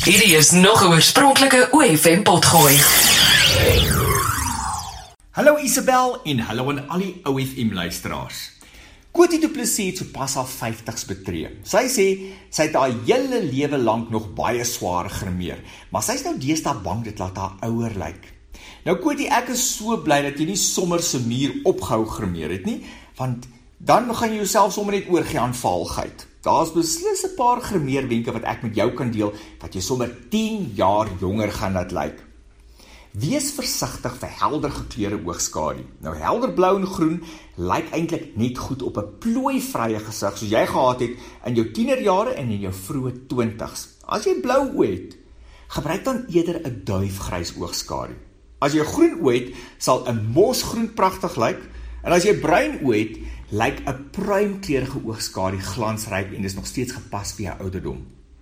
Hierdie is nog 'n oorspronklike OFM potgooi. Hallo Isabel en hallo aan al die OFM luisteraars. Coty Du Plessis het sopas haar 50's betree. Sy sê sy het haar hele lewe lank nog baie swaar grimeer, maar sy is nou deesdae bang dit laat haar ouer lyk. Nou Coty, ek is so bly dat jy nie sommer se muur opgehou grimeer het nie, want dan gaan jy jouself sommer net oorgee aan vaalgheid. Daar's beslis 'n paar grimeerwenke wat ek met jou kan deel, wat jy sommer 10 jaar jonger gaan laat lyk. Wees versigtig vir helder gekleurde oogskadu. Nou helder blou en groen lyk eintlik net goed op 'n plooivrye gesig soos jy gehad het in jou tienerjare en in jou vroeë 20's. As jy blou oë het, gebruik dan eerder 'n duifgrys oogskadu. As jy groen oë het, sal 'n mosgroen pragtig lyk, en as jy bruin oë het, lyk 'n pruimkleurige oogskadu glansryk en dis nog steeds gepas vir jou ouderdom.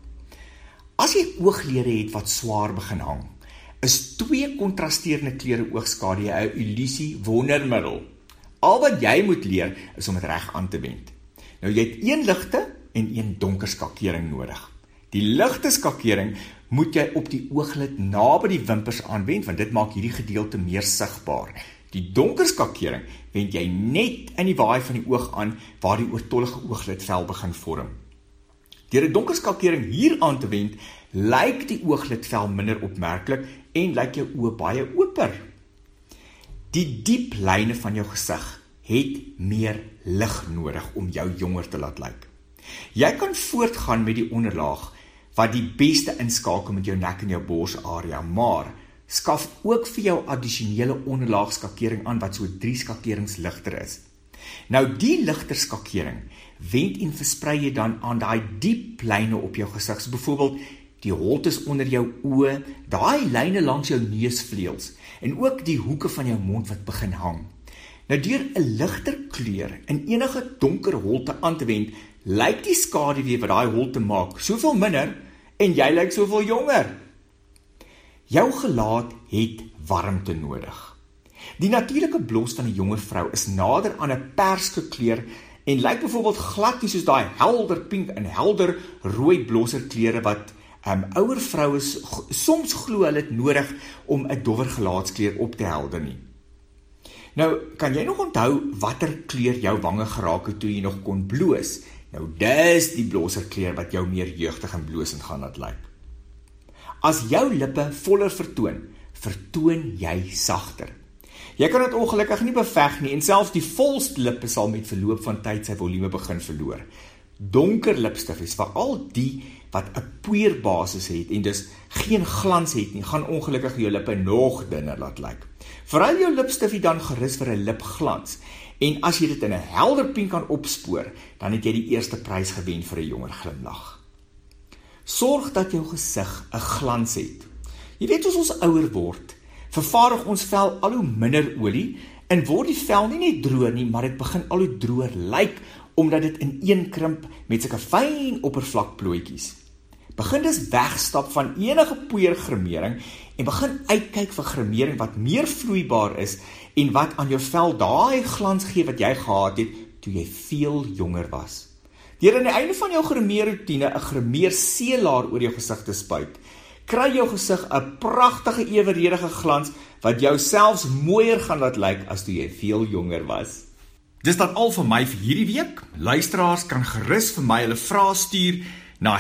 As jy ooglede het wat swaar begin hang, is 2 kontrasterende kleure oogskadu 'n illusie wondermiddel. Al wat jy moet leer is om dit reg aan te wend. Nou jy het 1 ligte en 1 donker skakering nodig. Die ligte skakering moet jy op die ooglid naby die wimpers aanwend, want dit maak hierdie gedeelte meer sigbaar. Die donker skakering wend jy net in die waai van die oog aan waar die oortollige ooglidvel begin vorm. Deur 'n donker skakering hier aan te wend, lyk die ooglidvel minder opmerklik en lyk jou oë baie oper. Die diep lyne van jou gesig het meer lig nodig om jou jonger te laat lyk. Jy kan voortgaan met die onderlaag wat die beste inskakel met jou nek en jou borsarea, maar skaf ook vir jou addisionele onderlaagskakering aan wat so 3 skakerings ligter is. Nou die ligter skakering wend en versprei jy dan aan daai diep lyne op jou gesig, so byvoorbeeld die holtes onder jou oë, daai lyne langs jou neusvleuels en ook die hoeke van jou mond wat begin hang. Nou deur 'n ligter kleur in enige donker holte aan te wend, lyk die skaduwee wat daai holte maak soveel minder en jy lyk soveel jonger. Jou gelaat het warmte nodig. Die natuurlike blos van 'n jonger vrou is nader aan 'n perskleur en lyk byvoorbeeld glad nie soos daai helder pink en helder rooi blosserkleure wat ouer vroue soms glo hulle het nodig om 'n dowwer gelaatskleur op te helder nie. Nou, kan jy nog onthou watter kleur jou wange geraak het toe jy nog kon bloos? Nou, dis die blosserkleur wat jou meer jeugdig en bloosend gaan laat lyk. As jou lippe voller vertoon jy sagter. Jy kan dit ongelukkig nie beveg nie en selfs die volste lippe sal met verloop van tyd sy volume begin verloor. Donker lipstiffies, veral die wat 'n poeierbasis het en dus geen glans het nie, gaan ongelukkig jou lippe nog dunner laat lyk. Veral jou lipstiffie dan gerus vir 'n lipglans. En as jy dit in 'n helder pink kan opspoor, dan het jy die eerste prys gewen vir 'n jonger glimlag. Sorg dat jou gesig 'n glans het. Jy weet, as ons ouer word, vervaardig ons vel al hoe minder olie en word die vel nie net droër nie, maar dit begin al hoe droër lyk omdat dit ineenkrimp met sulke fyn oppervlakplooitjies. Begin dus wegstap van enige poeiergrimering en begin uitkyk vir grimering wat meer vloeibaar is en wat aan jou vel daai glans gee wat jy gehad het toe jy veel jonger was. Deur aan die einde van jou grimeerroetine 'n grimeerseelaar oor jou gesig te spuit, kry jou gesig 'n pragtige eweredige glans wat jou selfs mooier gaan laat lyk as toe jy veel jonger was. Dis dan al vir my vir hierdie week. Luisteraars kan gerus vir my hulle vrae stuur na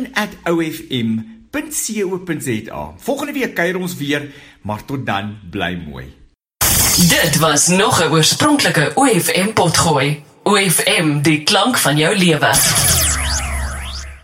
hangen@ofm.co.za. Volgende week kuier ons weer, maar tot dan bly mooi. Dit was nog 'n oorspronklike OFM potgooi. OFM, die klank van jou lewe.